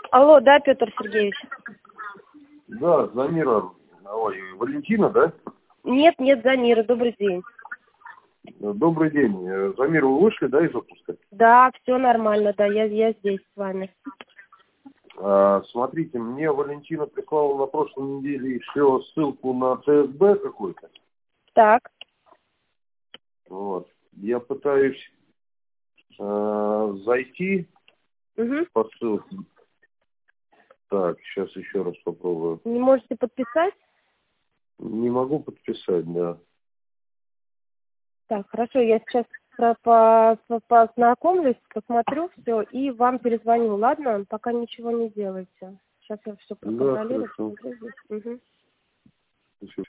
Алло, да, Петр Сергеевич? Да, Замира, ой, Валентина, да? Нет, Замира, добрый день. Добрый день. Замира, вы вышли, да, из отпуска? Да, все нормально, да, я здесь с вами. Смотрите, мне Валентина прислала на прошлой неделе еще ссылку на ЦСБ какой-то. Так. Вот. Я пытаюсь зайти по ссылке. Так, сейчас еще раз попробую. Не можете подписать? Не могу подписать, да. Так, хорошо, я сейчас познакомлюсь, посмотрю все и вам перезвоню, ладно? Пока ничего не делайте. Сейчас я все Да, проконтролирую. хорошо. Посмотрю здесь.